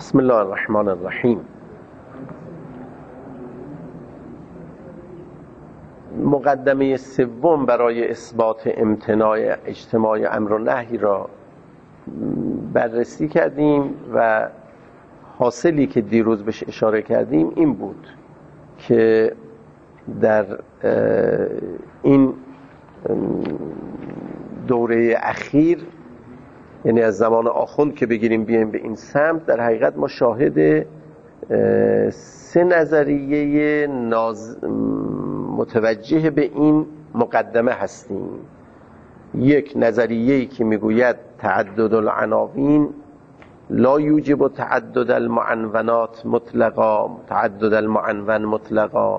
بسم الله الرحمن الرحیم. مقدمه سوم برای اثبات امتناع اجتماع امر و نهی را بررسی کردیم و حاصلی که دیروز بهش اشاره کردیم این بود که در این دوره اخیر، یعنی از زمان آخوند که بگیریم بیایم به این سمت، در حقیقت ما شاهد سه نظریه متوجه به این مقدمه هستیم. یک نظریه‌ای که میگوید تعدد العناوین لا یوجب تعدد المعنونات مطلقا، تعدد المعنون مطلقا،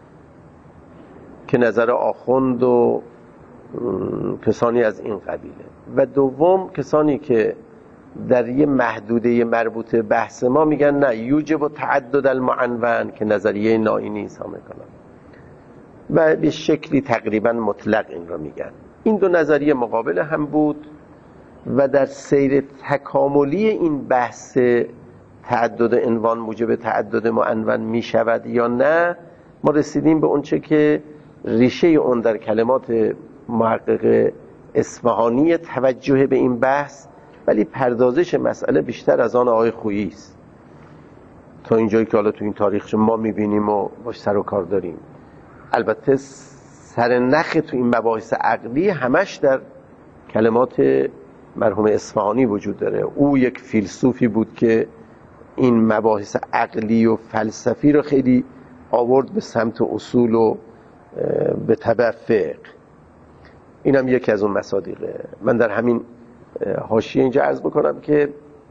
که نظر آخوند و کسانی از این قبیله. و دوم کسانی که در یه محدوده مربوط بحث ما میگن نه یوجب تعدد المعنون، که نظریه نائینی ایسا میکنن و به شکلی تقریبا مطلق این رو میگن. این دو نظریه مقابل هم بود و در سیر تکاملی این بحث تعدد عنوان موجب تعدد معنون میشود یا نه، ما رسیدیم به اونچه که ریشه اون در کلمات محقق اصفهانی توجه به این بحث، ولی پردازش مسئله بیشتر از آن آقای خویی است تا اینجایی که حالا تو این تاریخ ما میبینیم و باش سر و کار داریم. البته سر نخ تو این مباحث عقلی همش در کلمات مرحوم اصفهانی وجود داره. او یک فیلسوفی بود که این مباحث عقلی و فلسفی رو خیلی آورد به سمت اصول و به تبع فقه. اینم یکی از اون مصادیقه. من در همین حاشیه اینجا عرض بکنم که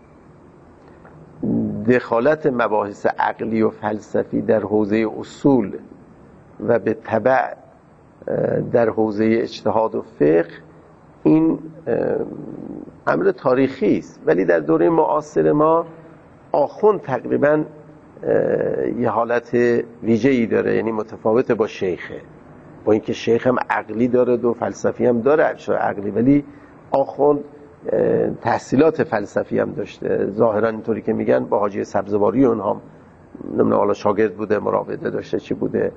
دخالت مباحث عقلی و فلسفی در حوزه اصول و به تبع در حوزه اجتهاد و فقه این امر تاریخی است، ولی در دوره معاصر ما آخوند تقریبا یه حالت ویژه‌ای داره، یعنی متفاوت با شیخه، با اینکه شیخ هم عقلی داره و فلسفی هم داره ابشار عقلی، ولی آخوند تحصیلات فلسفی هم داشته. ظاهرا اینطوری که میگن با حاجی سبزواری اونها نمیدونم حالا شاگرد بوده، مراوده داشته، چی بوده،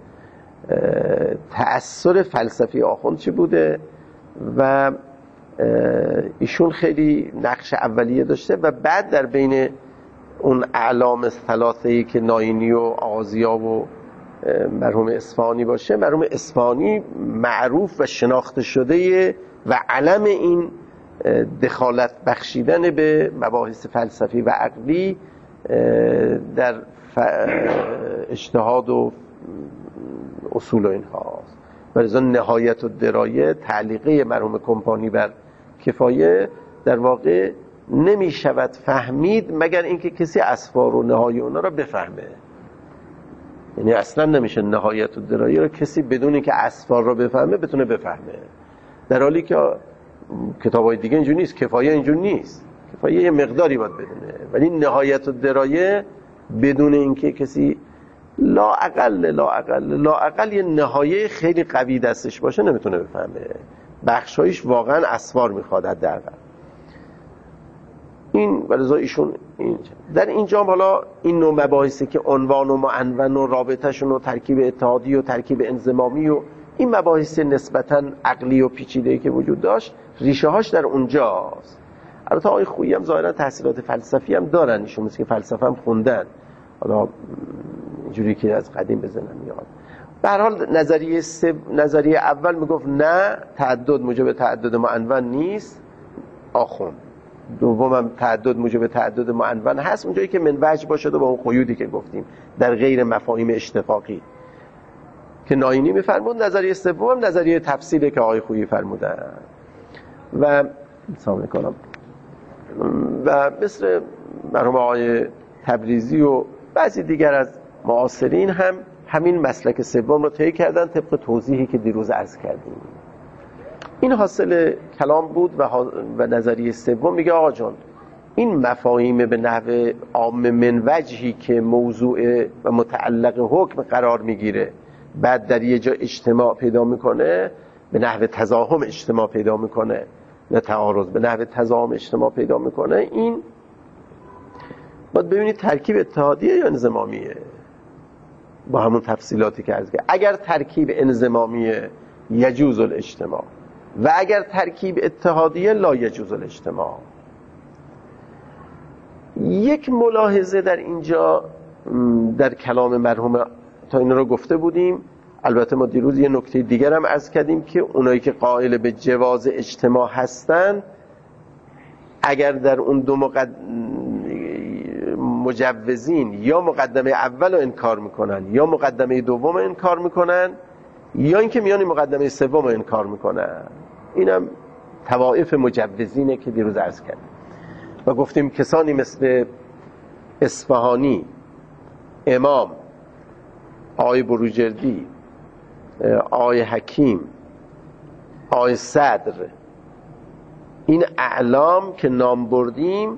تأثیر فلسفی آخوند چی بوده و ایشون خیلی نقش اولیه داشته و بعد در بین اون اعلام ثلاثه‌ای که نائینی و آغازیا و مرحوم اصفهانی باشه، مرحوم اصفهانی معروف و شناخته شده و علم این دخالت بخشیدن به مباحث فلسفی و عقلی در اجتهاد و اصول و اینهاست. ولذا نهایت الدرایه، تعلیقه مرحوم کمپانی بر کفایه، در واقع نمی شود فهمید مگر اینکه کسی اسفار و نهایی اونا را بفهمه. یعنی اصلا نمیشه نهایت الدرایه را کسی بدون اینکه اسفار را بفهمه بتونه بفهمه، در حالی که کتابای دیگه اینجور نیست. کفایه اینجور نیست، کفایه یه مقداری باید بدونه، ولی نهایت الدرایه بدون اینکه کسی لا اقل یه نهایه خیلی قوی دستش باشه نمیتونه بفهمه. بخشایش واقعا اسفار میخواد حداقل. این ولذا ایشون در اینجا حالا این نوع مباحثی که عنوان و معنون و رابطه‌شون و ترکیب اتحادی و ترکیب انضمامی و این مباحث نسبتاً عقلی و پیچیده‌ای که وجود داشت، ریشه هاش در اونجاست. البته آقای خویی هم ظاهرا تحصیلات فلسفی هم دارن، ایشون مثل که فلسفه هم خوندن، حالا اینجوری که از قدیم بزنم میاد. به هر حال نظریه اول میگفت نه، تعدد موجب تعدد معنون نیست، آخوند. دومم تعدد موجب تعدد معنون هست، اونجایی که من وجه باشه و با اون قیودی که گفتیم در غیر مفاهیم اشتفاقی که نائینی میفرمود. نظریه سوم نظریه تفصیلی که آقای خویی فرمودن و سلام کنم و مثل مرحوم آقای تبریزی و بعضی دیگر از معاصرین هم همین مسلک سوم رو طی کردن طبق توضیحی که دیروز عرض کردیم. این حاصل کلام بود و نظریه سوم میگه آقا جان، این مفاهیم به نحو عام من وجهی که موضوع و متعلق حکم قرار میگیره، بعد در یه جا اجتماع پیدا میکنه، به نحو تزاحم اجتماع پیدا میکنه، نه تعارض، به نحو تزاحم اجتماع پیدا میکنه، این باید ببینید ترکیب اتحادیه یا انضمامیه، با همون تفصیلاتی که عرض کردم. اگر ترکیب انضمامیه یجوز الاجتماع و اگر ترکیب اتحادیه لا یجوز الاجتماع. یک ملاحظه در اینجا در کلام مرحوم، تا این رو گفته بودیم، البته ما دیروز یه نکته دیگر هم عرض کردیم که اونایی که قائل به جواز اجتماع هستن اگر در اون دو مجوزین یا مقدمه اول رو انکار میکنن یا مقدمه دوم رو انکار میکنن یا اینکه میان مقدمه سوم رو انکار میکنن، اینم طوائف مجوزینه که دیروز عرض کردیم و گفتیم کسانی مثل اصفهانی، امام، آقای بروجردی، آقای حکیم، آقای صدر، این اعلام که نام بردیم،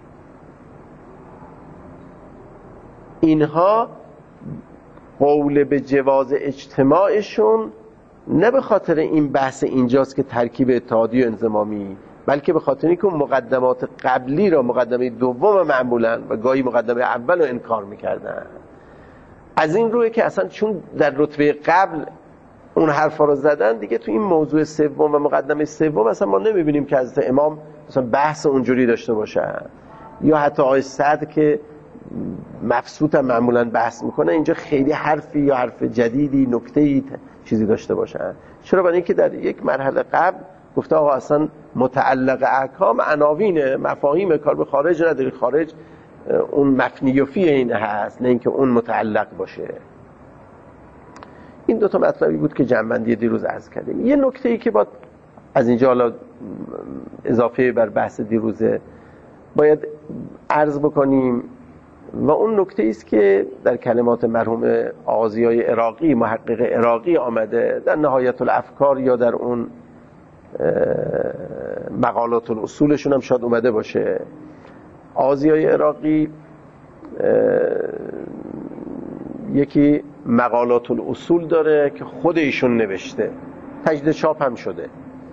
اینها قول به جواز اجتماعشون نه به خاطر این بحث اینجاست که ترکیب اتحادی و انضمامی، بلکه به خاطر اینکه مقدمات قبلی را مقدمه دوم معمولا و گاهی مقدمه اول رو انکار میکردن. از این روی که اصلا چون در رتبه قبل اون حرفا رو زدن، دیگه تو این موضوع سوم و مقدمه سوم اصلا ما نمیبینیم که حضرت امام مثلا بحث اونجوری داشته باشن، یا حتی آقای صدر که مبسوط هم معمولا بحث میکنه اینجا خیلی حرفی یا حرف جدیدی نکته‌ای چیزی داشته باشن. چرا؟ برای اینکه در یک مرحله قبل گفته آقا اصلا متعلق احکام عناوین مفاهیم، کار به خارج نداری، خارج اون مفنی و فی این هست، نه اینکه اون متعلق باشه. این دو تا مطلبی بود که جمع‌بندی دیروز عرض کردیم. یه نکته‌ای که باید از اینجا حالا اضافه بر بحث دیروزه باید عرض بکنیم و اون نکته است که در کلمات مرحوم آغازیای عراقی، محقق عراقی آمده در نهایت الافکار یا در اون مقالات الاصولشون هم شاید اومده باشه. آغازیای عراقی یکی مقالات الاصول داره که خود ایشون نوشته، تجدید چاپ هم شده،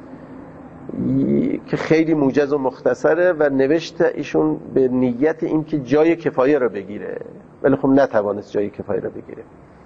که خیلی موجز و مختصره و نوشته ایشون به نیت این که جای کفایه رو بگیره، ولی خب نتوانست جای کفایه رو بگیره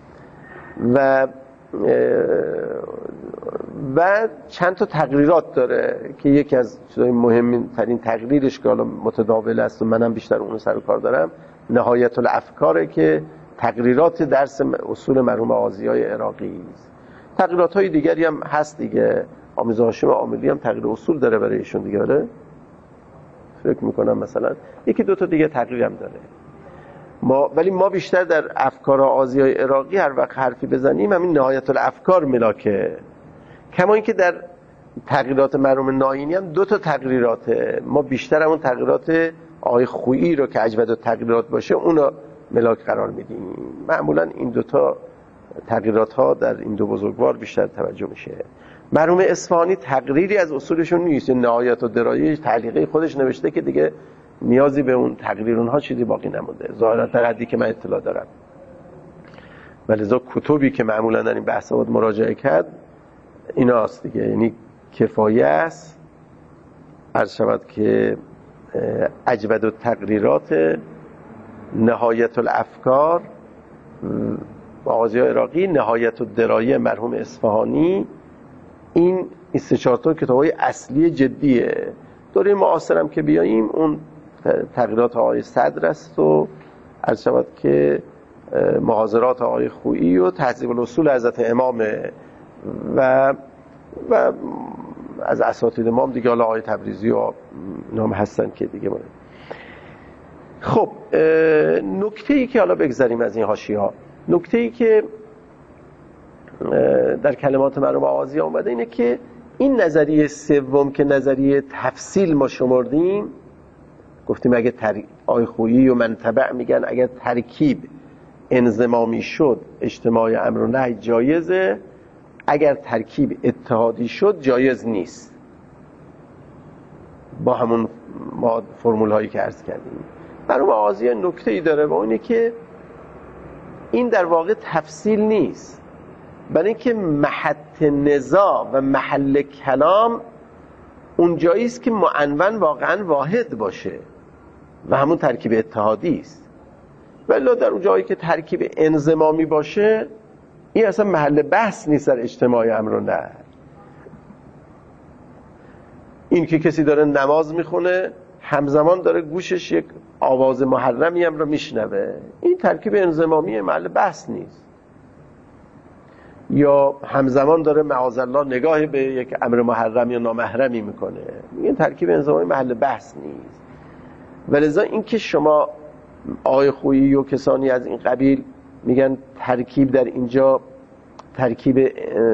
و چند تا تقریرات داره که یکی از مهمترین تقریرش که حالا متداول است و منم بیشتر اون سر و کار دارم، نهایت الافکاره که تقریرات درس اصول مرحوم آغازیای عراقی است. تقریرات های دیگری هم هست دیگه، آمیز هاشم عاملی هم تقریر اصول داره برای ایشون دیگه، آره فکر میکنم مثلا یکی دو تا دیگه تقریر هم داره. ولی ما بیشتر در افکار آغازیای عراقی هر وقت حرفی بزنیم همین نهایت الافکار ملاکه. کما اینکه در تقریرات مرحوم ناینی هم دو تا تقریراته، ما بیشتر همون تقریرات آقای خویی رو که اجود تقریرات باشه اونو ملاک قرار میدیم. معمولا این دو تا تغییرات ها در این دو بزرگوار بیشتر توجه میشه. مرحوم اصفهانی تقریری از اصولشون نیست، نهایت و درایه تعلیقه خودش نوشته که دیگه نیازی به اون تقریر اونها چیزی باقی نمونده ظاهرا در حدی که من اطلاع دارم. ولذا کتبی که معمولا در این بحث باید مراجعه کرد ایناست دیگه، یعنی کفایه است عرض شود که اجود التقریرات، نهایت الافکار آغازیای عراقی، نهایت الدرایه مرحوم اصفهانی، این 3-4 تا کتابای اصلی جدیه. دوره معاصرم که بیاییم اون تقریرات آقای صدر است و عرض شود که محاضرات آقای خویی و تهذیب الاصول حضرت امامه و از اساتید امام دیگه حالا آقای تبریزی و نام هستن که دیگه مونه. خب نکته‌ای که حالا بگذاریم از این حاشیه‌ها، نکته‌ای که در کلمات مرحوم آغازی آمده اینه که این نظریه سوم که نظریه تفصیل ما شمردیم، گفتیم اگه آقای خویی و منتبع میگن اگر ترکیب انضمامی شد اجتماع امر و نهی جایزه، اگر ترکیب اتحادی شد جایز نیست، با همون فرمول هایی که عرض کردیم. مرحوم آغازی نکته‌ای داره و اونه که این در واقع تفصیل نیست، برای اینکه محط نزاع و محل کلام اون جایی است که معنون واقعا واحد باشه. و همون ترکیب اتحادی است. ولی در اون جایی که ترکیب انضمامی باشه این اصلا محل بحث نیست در اجتماع امر و نهی. این که کسی داره نماز میخونه همزمان داره گوشش یک آواز محرمی هم رو میشنوه، این ترکیب انضمامی محل بحث نیست. یا همزمان داره معاذالله نگاهی به یک امر محرم یا نامحرمی میکنه، این ترکیب انضمامی محل بحث نیست. ولذا این که شما آقای خویی و کسانی از این قبیل میگن ترکیب در اینجا ترکیب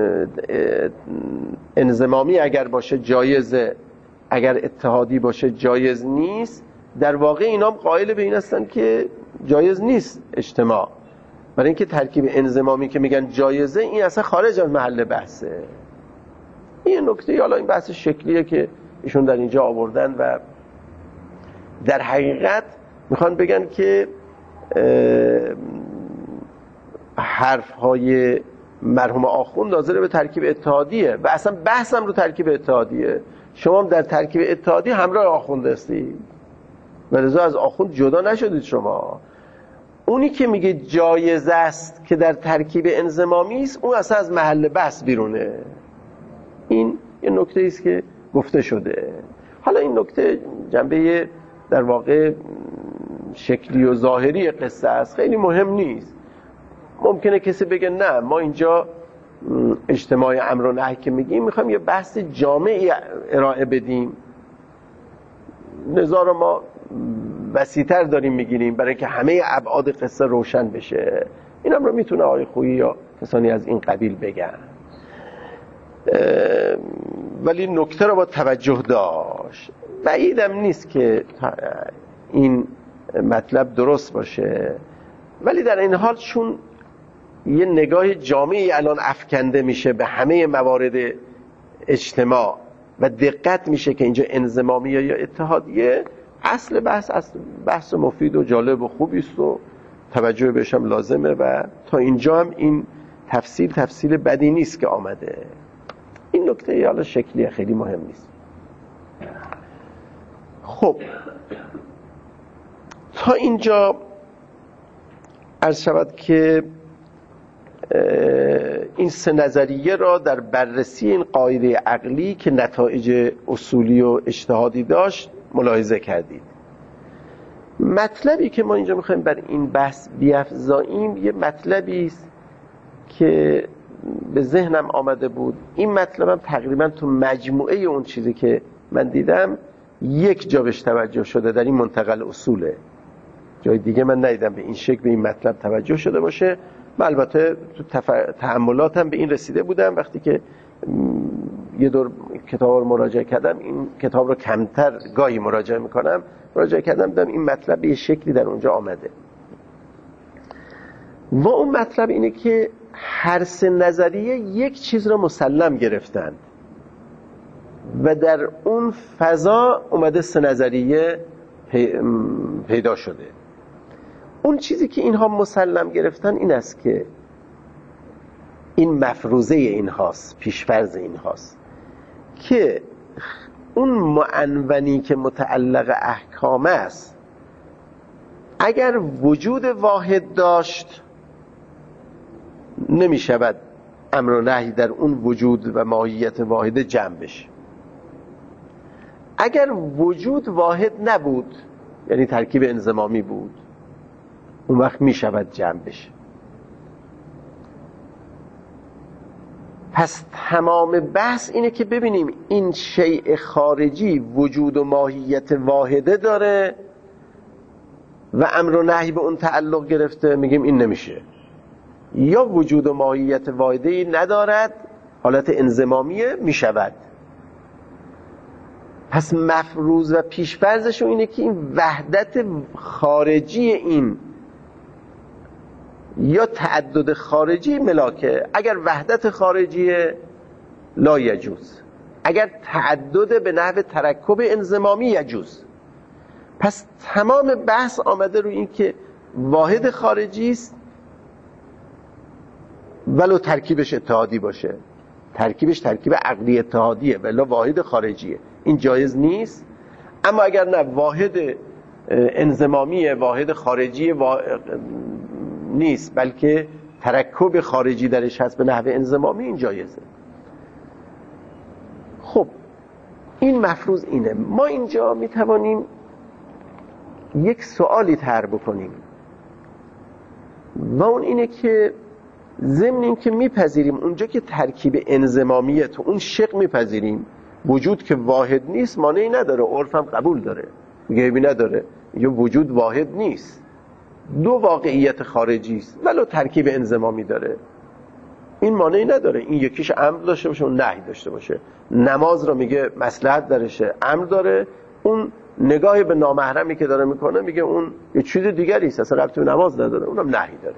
انضمامی اگر باشه جایزه، اگر اتحادی باشه جایز نیست، در واقع اینا هم قائل به این هستن که جایز نیست اجتماع. برای اینکه ترکیب انضمامی که میگن جایزه این اصلا خارج از محل بحثه. این نکته، حالا این بحث شکلیه که ایشون در اینجا آوردن و در حقیقت میخوان بگن که حرفهای مرحوم آخوند ناظر به ترکیب اتحادیه و اصلا بحثم رو ترکیب اتحادیه. شما هم در ترکیب اتحادی همراه آخوند هستید و لذا از آخوند جدا نشدید. شما اونی که میگه جایز است که در ترکیب انضمامی است، اون اصلا از محل بحث بیرونه. این یه نکته است که گفته شده. حالا این نکته جنبه در واقع شکلی و ظاهری قصه است، خیلی مهم نیست. ممکنه کسی بگه نه ما اینجا اجتماع امر و نهی که میگیم میخوایم یه بحث جامعی ارائه بدیم، نظر ما وسیع‌تر داریم میگیریم برای که همه ابعاد قصه روشن بشه. این هم رو میتونه آقای خویی یا کسانی از این قبیل بگن، ولی نکته رو با توجه داشت. بعیدم نیست که این مطلب درست باشه، ولی در این حال چون یه نگاه جامعی الان افکنده میشه به همه موارد اجتماع و دقت میشه که اینجا انضمامیه یا اتحادیه، اصل بحث مفید و جالب و خوبی است و توجه بهش هم لازمه و تا اینجا هم این تفصیل بدی نیست که آمده. این نکته حالا شکلیه، خیلی مهم نیست. خب تا اینجا عرض شود که این سه نظریه را در بررسی این قاعده عقلی که نتایج اصولی و اجتهادی داشت ملاحظه کردید. مطلبی که ما اینجا میخوایم بر این بحث بیفزاییم یه مطلبی است که به ذهنم آمده بود. این مطلبم تقریبا تو مجموعه اون چیزی که من دیدم یک جا بهش توجه شده، در این منتقل اصوله. جای دیگه من ندیدم به این شکل به این مطلب توجه شده باشه. من البته تو تأملاتم به این رسیده بودم وقتی که یه دور کتاب رو مراجعه کردم، این کتاب رو کمتر گاهی مراجعه کردم دیدم این مطلب به یه شکلی در اونجا آمده. و اون مطلب اینه که هر سه نظریه یک چیز رو مسلم گرفتن و در اون فضا اومده سه نظریه پیدا شده. اون چیزی که اینها مسلم گرفتن این است که این مفروضه اینهاست، پیشفرض اینهاست که اون معنونی که متعلق احکام است اگر وجود واحد داشت نمی شود امر و نهی در اون وجود و ماهیت واحد جمع بشه. اگر وجود واحد نبود، یعنی ترکیب انضمامی بود، اون وقت می شود جمع بشه. پس تمام بحث اینه که ببینیم این شیء خارجی وجود و ماهیت واحده داره و امر و نهی به اون تعلق گرفته، میگیم این نمیشه. یا وجود و ماهیت واحده‌ای ندارد، حالت انضمامیه، میشود. پس مفروض و پیشفرضشون اینه که این وحدت خارجی این یا تعدد خارجی ملاکه. اگر وحدت خارجی لا یجوز، اگر تعدد به نحو ترکب انضمامی یجوز. پس تمام بحث آمده روی این که واحد خارجی است ولو ترکیبش اتحادی باشه، ترکیبش ترکیب عقلی اتحادیه ولی واحد خارجیه، این جایز نیست. اما اگر نه واحد انضمامی واحد خارجی نیست، بلکه ترکب خارجی درش هست به نحو انضمامی، این جایزه. خب این مفروض اینه. ما اینجا میتوانیم یک سوالی طرح بکنیم و اون اینه که ضمن این که میپذیریم اونجا که ترکیب انضمامیه تو اون شق میپذیریم، وجود که واحد نیست مانعی نداره، عرف هم قبول داره، گیبی نداره، یا وجود واحد نیست، دو واقعیت خارجی است ولو ترکیب انضمامی داره، این مانعی نداره. این یکیش امر داشته باشه اون نهی داشته باشه. نماز رو میگه مصلحت درشه، امر داره، اون نگاه به نامحرمی که داره میکنه میگه اون یه چیز دیگری است، اصلا ربطی به نماز نداره، اونم نهی داره.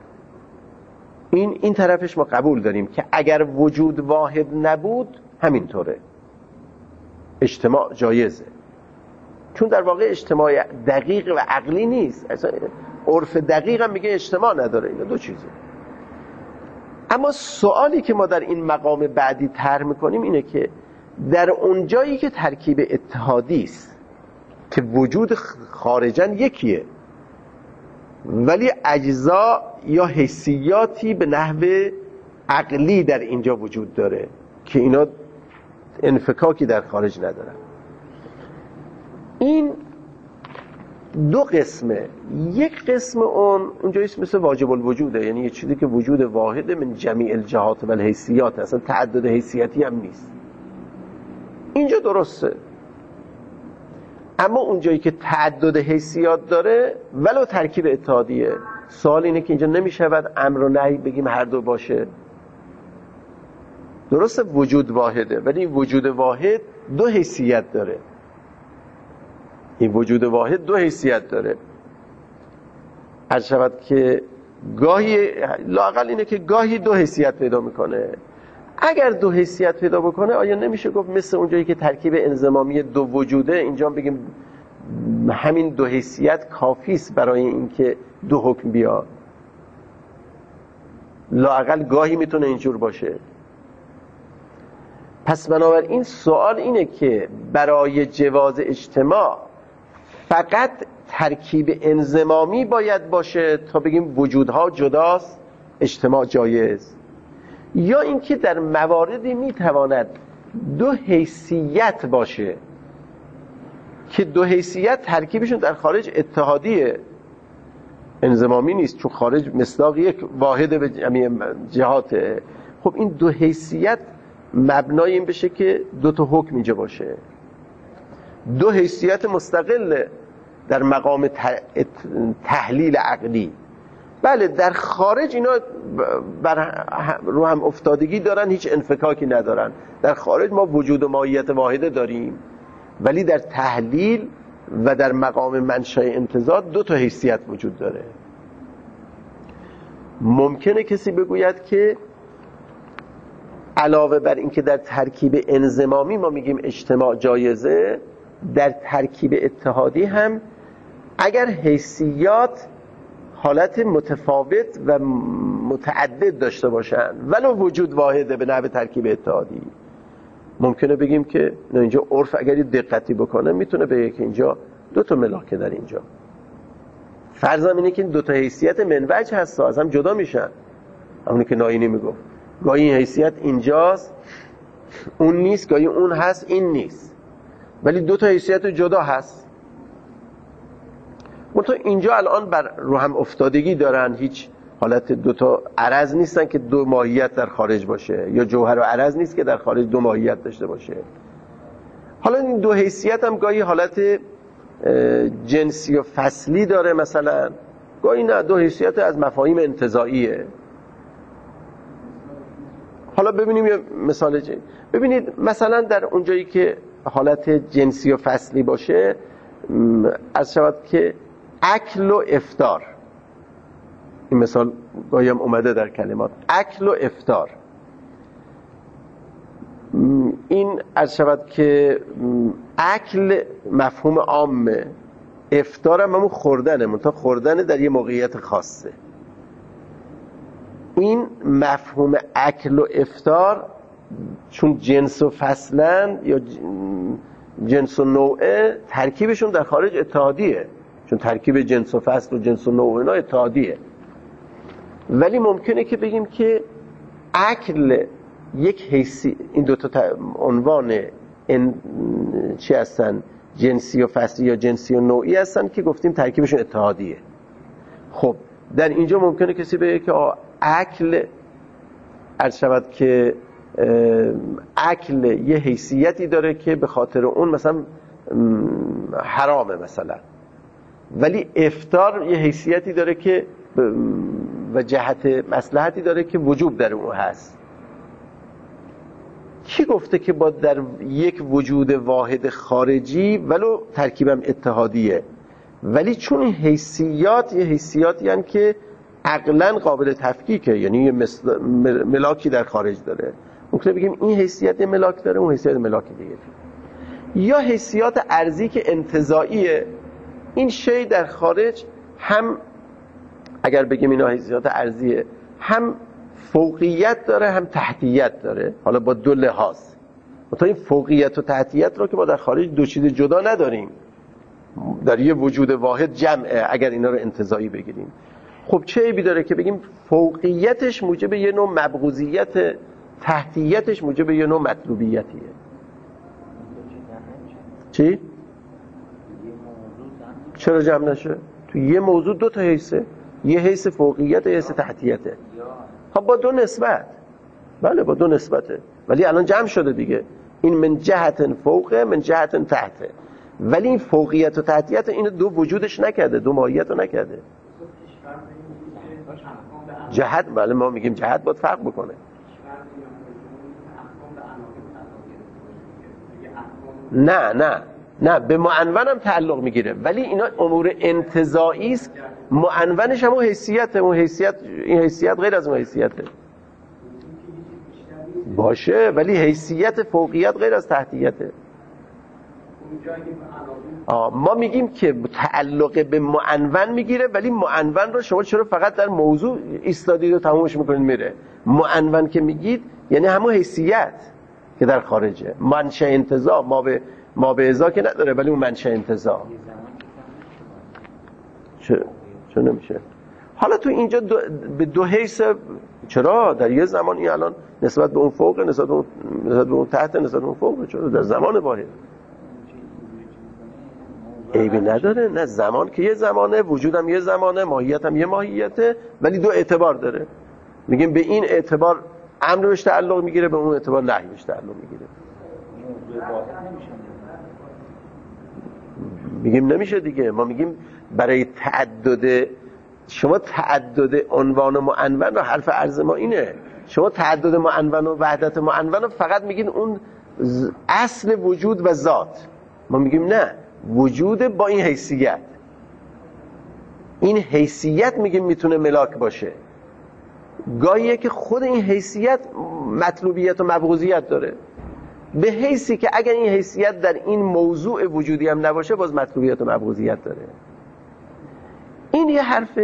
این طرفش ما قبول داریم که اگر وجود واحد نبود همینطوره، اجتماع جایزه، چون در واقع اجتماع دقیق و عقلی نیست، اصلا عرف دقیق هم میگه اجتماع نداره. اینا دو چیزه. اما سوالی که ما در این مقام بعدی طرح میکنیم اینه که در اون جایی که ترکیب اتحادی است که وجود خارجاً یکیه ولی اجزا یا حیثیاتی به نحو عقلی در اینجا وجود داره که اینا انفکاکی در خارج ندارن، این دو قسمه. یک قسم اونجاییست مثل واجب الوجوده، یعنی یه چیزی که وجود واحده من جمیع الجهات و الحیثیات، اصلا تعدد حیثیتی هم نیست، اینجا درسته. اما اونجایی که تعدد حیثیات داره ولو ترکیب اتحادیه، سوال اینه که اینجا نمیشود امر و نهی بگیم هر دو باشه. درسته وجود واحده ولی این وجود واحد دو حیثیت داره، این وجود واحد دو حیثیت داره. عرض شود که گاهی لااقل اینه که گاهی دو حیثیت پیدا میکنه. اگر دو حیثیت پیدا بکنه آیا نمیشه گفت مثل اونجایی که ترکیب انضمامی دو وجوده اینجا بگیم همین دو حیثیت کافی است برای اینکه دو حکم بیاد؟ لااقل گاهی میتونه اینجور باشه. پس بنابراین سوال اینه که برای جواز اجتماع فقط ترکیب انضمامی باید باشه تا بگیم وجودها جداست اجتماع جایز، یا اینکه در مواردی میتواند دو حیثیت باشه که دو حیثیت ترکیبشون در خارج اتحادیه، انضمامی نیست، چون خارج مصداق یک واحد به جمعی جهاته. خب این دو حیثیت مبنای این بشه که دو تا حکم اینجا باشه، دو حیثیت مستقل در مقام تحلیل عقلی. بله در خارج اینا رو هم افتادگی دارن، هیچ انفکاکی ندارن. در خارج ما وجود و ماهیت واحده داریم ولی در تحلیل و در مقام منشأ امتزاج دو تا حیثیت وجود داره. ممکنه کسی بگوید که علاوه بر این که در ترکیب انضمامی ما میگیم اجتماع جایزه، در ترکیب اتحادی هم اگر حیثیات حالت متفاوت و متعدد داشته باشن ولو وجود واحده به نحو ترکیب اتحادی، ممکنه بگیم که اینجا عرف اگر دقتی بکنه میتونه بگه که اینجا دو تا ملاکه در اینجا. فرضم اینه که این دو تا حیثیت منوج هست، از هم جدا میشن، همونی که ناینی میگفت گاهی این حیثیت اینجاست اون نیست، گاهی اون هست این نیست، ولی دو تا حیثیت جدا هست. منتها اینجا الان بر رو هم افتادگی دارن، هیچ حالت دو تا عرض نیستن که دو ماهیت در خارج باشه، یا جوهر و عرض نیست که در خارج دو ماهیت داشته باشه. حالا این دو حیثیت هم گاهی حالت جنسی و فصلی داره، مثلا گاهی نه، دو حیثیت از مفاهیم انتزاعیه. حالا ببینیم یه مثال ببینید مثلا در اونجایی که حالت جنسی و فصلی باشه، از شود که اکل و افطار، این مثال گاهی هم اومده در کلمات، اکل و افطار، این از شود که اکل مفهوم عامه، افطار هم همون خوردنه، منتها خوردن در یه موقعیت خاصه. این مفهوم اکل و افطار چون جنس و فصلن یا جنس و نوعه، ترکیبشون در خارج اتحادیه، چون ترکیب جنس و فصل و جنس و نوع و اینا اتحادیه. ولی ممکنه که بگیم که عقل یک حیثی، این دوتا عنوان چی هستن؟ جنسی و فصلی یا جنسی و نوعی هستن که گفتیم ترکیبشون اتحادیه. خب در اینجا ممکنه کسی بگه که عقل عرض شود که عقل یه حیثیتی داره که به خاطر اون مثلا حرامه مثلا، ولی افطار یه حیثیتی داره که و جهت مصلحتی داره که وجوب در اون هست. کی گفته که با در یک وجود واحد خارجی ولو ترکیبم اتحادیه، ولی چون این حیثیات یه حیثیاتی هستن که عقلاً قابل تفکیکه، یعنی یه ملاکی در خارج داره، ممکنه بگیم این حیثیت ملاک داره، اون حیثیت ملاک دیگه. یا حیثیات ارضی که انتزاعیه، این شی در خارج هم اگر بگیم اینا حیثیات ارضیه، هم فوقیت داره هم تحتیت داره، حالا با دو لحاظ. تا این فوقیت و تحتیت رو که ما در خارج دو چیز جدا نداریم، در یه وجود واحد جمعه اگر اینا رو انتزاعی بگیریم. خب چه عیبی داره که بگیم فوقیتش موجب یه نوع مبغوضیت، تحتیتش موجب یه نوع مطلوبیتیه. چی؟ چرا جمع نشه؟ تو یه موضوع دو تا حیثه، یه حیث فوقیت، یه حیث تحتیته. ها با دو نسبت، بله با دو نسبته، ولی الان جمع شده دیگه. این من جهت فوقه من جهت تحته، ولی این فوقیت و تحتیت اینو دو وجودش نکرده، دو ماهیت رو نکرده. جهت، بله ما میگیم جهت باید فرق بکنه. نه به معنون هم تعلق میگیره، ولی اینا امور انتزاعی است. معنونش هم اون حیثیته، اون حیثیت، این حیثیت غیر از اون حیثیته باشه، ولی حیثیت فوقیت غیر از تحتیته. ما میگیم که تعلق به معنون میگیره، ولی معنون رو شما چرا فقط در موضوع ایستادید و تمومش میکنید میره؟ معنون که میگید یعنی همون حیثیت که در خارجه، منشأ انتزاع ما به ازا که نداره، ولی اون منشأ انتزاع چه نمیشه. حالا تو اینجا به دو حیث، چرا در یه زمان این الان نسبت به اون فوق، نسبت به اون تحت، نسبت به اون فوق، چرا در زمان واحد عیبی نداره؟ نه، زمان که یه زمانه، وجودم یه زمانه، ماهیتم یه ماهیته، ولی دو اعتبار داره. میگیم به این اعتبار امر بهش تعلق میگیره، به اون اعتبار نهی بهش تعلق میگیره. میگیم نمیشه دیگه. ما میگیم برای تعدد، شما تعدد عنوان و معنون رو، حرف عرض ما اینه، شما تعدد معنون و وحدت معنون رو فقط میگین اون اصل وجود و ذات. ما میگیم نه، وجود با این حیثیت، این حیثیت میگیم میتونه ملاک باشه. گاهیه که خود این حیثیت مطلوبیت و مبغوضیت داره، به حیثی که اگر این حیثیت در این موضوع وجودی هم نباشه باز مطلوبیت و مبغوضیت داره. این یه حرف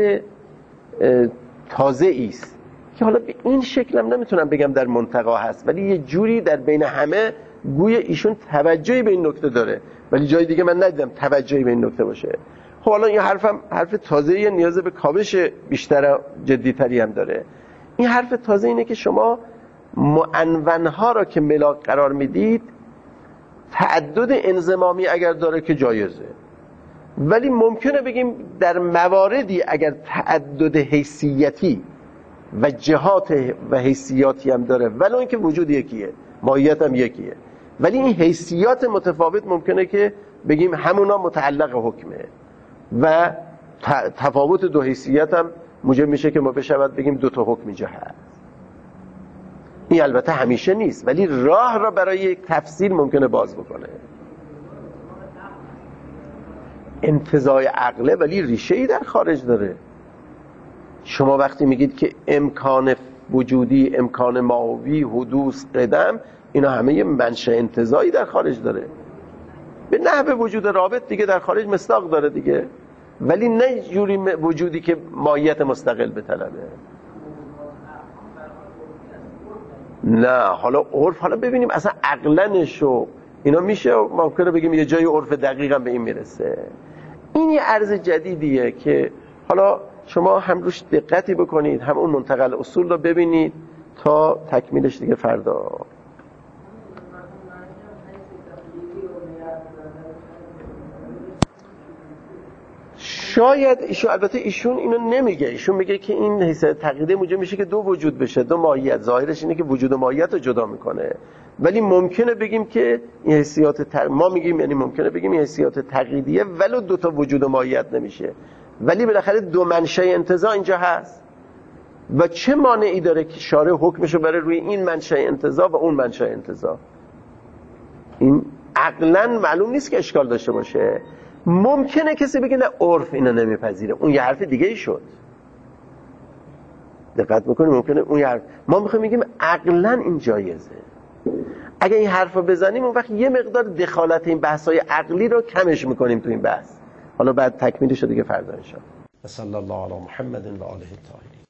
تازه ایست که حالا به این شکل هم نمیتونم بگم در منتقا هست، ولی یه جوری در بین همه گویا ایشون توجهی به این نکته داره، ولی جای دیگه من ندیدم توجهی به این نکته باشه. خب حالا این حرفم حرف تازه‌ایه، نیاز به کاوش بیشتر جدی‌تری هم داره. این حرف تازه اینه که شما معنونها را که ملاک قرار میدید، تعدد انضمامی اگر داره که جایزه، ولی ممکنه بگیم در مواردی اگر تعدد حیثیتی و جهات و حیثیاتی هم داره، ولی اینکه وجود یکیه، ماهیت هم یکیه، ولی این حیثیات متفاوت ممکنه که بگیم همونا متعلق حکمه و تفاوت دو حیثیت هم موجب میشه که ما بشود بگیم دو تا حکم اینجا هست. این البته همیشه نیست، ولی راه را برای یک تفسیر ممکنه باز بکنه. انتزاع عقله ولی ریشه‌ای در خارج داره. شما وقتی میگید که امکان وجودی، امکان ماهوی، حدوث، قدم، اینا همه یه منشأ انتزاعی در خارج داره. به نحو وجود رابط دیگه در خارج مصداق داره دیگه، ولی نه جوری وجودی که ماهیت مستقل بطلبه. نه حالا عرف، حالا ببینیم اصلا عقلنشو اینا میشه، ممکنه بگیم یه جای عرف دقیقا به این میرسه. این یه ارز جدیدیه که حالا شما هم روش دقتی بکنید، هم اون منتقل اصول رو ببینید تا تکمیلش دیگه فردا. شاید ایشون، البته ایشون اینو نمیگه، ایشون میگه که این حیثیت تقییدی موجب میشه که دو وجود بشه، دو ماهیت. ظاهرش اینه که وجود و ماهیت رو جدا میکنه، ولی ممکنه بگیم که این حیثیت ما میگیم، یعنی ممکنه بگیم این حیثیت تقییدیه ولو دو تا وجود و ماهیت نمیشه، ولی بالاخره دو منشأ انتزاع اینجا هست. و چه مانعی داره که شارع حکمشو بره روی این منشأ انتزاع و اون منشأ انتزاع؟ این عقلاً معلوم نیست که اشکال داشته باشه. ممکنه کسی بگه نه عرف اینو نمیپذیره، اون یه حرف دیگه ای شد. دقت میکنیم ممکنه اون یه حرف، ما میخوایم بگیم عقلاً این جایزه. اگه این حرفو بزنیم اون وقت یه مقدار دخالت این بحث‌های عقلی رو کمش میکنیم تو این بحث. حالا بعد تکمیلش رو دیگه فردا ان شاء الله. صلی الله علی محمد و آله الطاهرین.